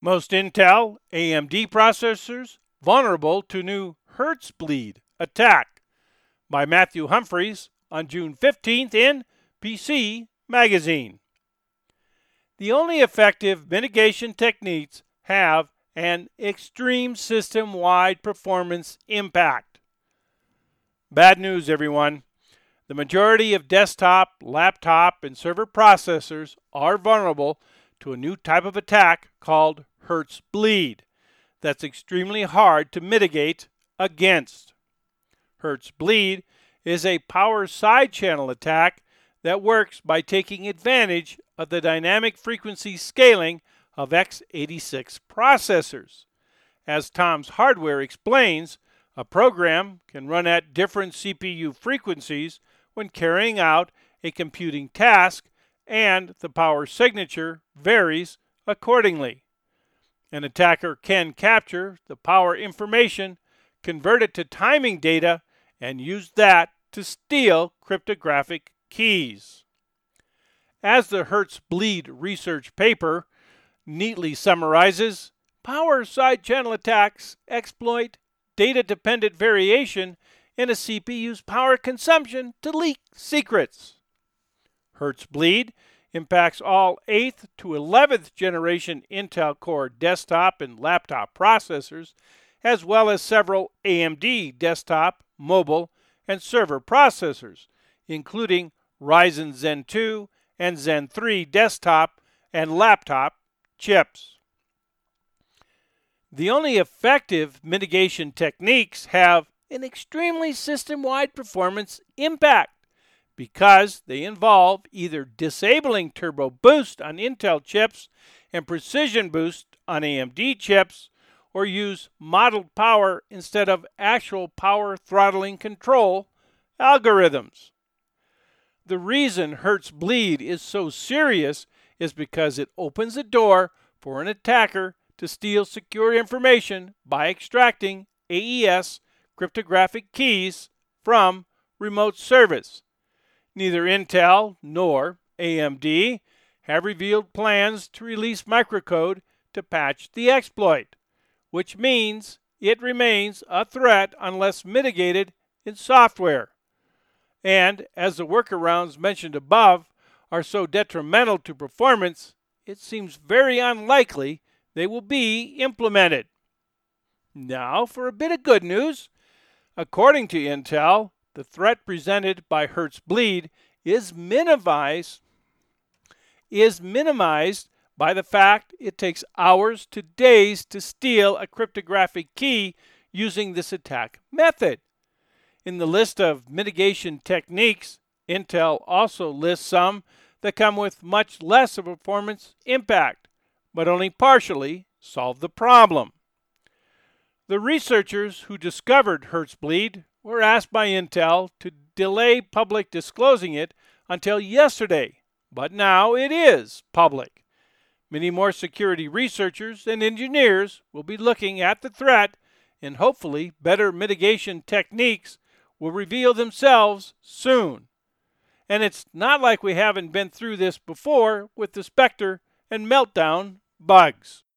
Most Intel AMD processors vulnerable to new Hertz bleed attack by Matthew Humphreys on June 15th in PC Magazine. The only effective mitigation techniques have an extreme system-wide performance impact. Bad news, everyone. The majority of desktop, laptop, and server processors are vulnerable to a new type of attack called Hertz bleed that's extremely hard to mitigate against. Hertz bleed is a power side channel attack that works by taking advantage of the dynamic frequency scaling of x86 processors. As Tom's Hardware explains, a program can run at different CPU frequencies when carrying out a computing task, and the power signature varies accordingly. An attacker can capture the power information, convert it to timing data, and use that to steal cryptographic keys. As the Hertz bleed research paper neatly summarizes, power side channel attacks exploit data-dependent variation in a CPU's power consumption to leak secrets. Hertz bleed impacts all 8th to 11th generation Intel Core desktop and laptop processors, as well as several AMD desktop, mobile, and server processors, including Ryzen Zen 2 and Zen 3 desktop and laptop chips. The only effective mitigation techniques have an extremely system-wide performance impact because they involve either disabling turbo boost on Intel chips and precision boost on AMD chips, or use modeled power instead of actual power throttling control algorithms. The reason Hertz bleed is so serious is because it opens the door for an attacker to steal secure information by extracting AES cryptographic keys from remote service. Neither Intel nor AMD have revealed plans to release microcode to patch the exploit, which means it remains a threat unless mitigated in software. And as the workarounds mentioned above are so detrimental to performance, it seems very unlikely they will be implemented. Now for a bit of good news. According to Intel, the threat presented by Hertz bleed is minimized by the fact it takes hours to days to steal a cryptographic key using this attack method. In the list of mitigation techniques, Intel also lists some that come with much less of a performance impact, but only partially solve the problem. The researchers who discovered Hertz bleed were asked by Intel to delay public disclosing it until yesterday, but now it is public. Many more security researchers and engineers will be looking at the threat, and hopefully better mitigation techniques will reveal themselves soon. And it's not like we haven't been through this before with the Spectre and Meltdown bugs.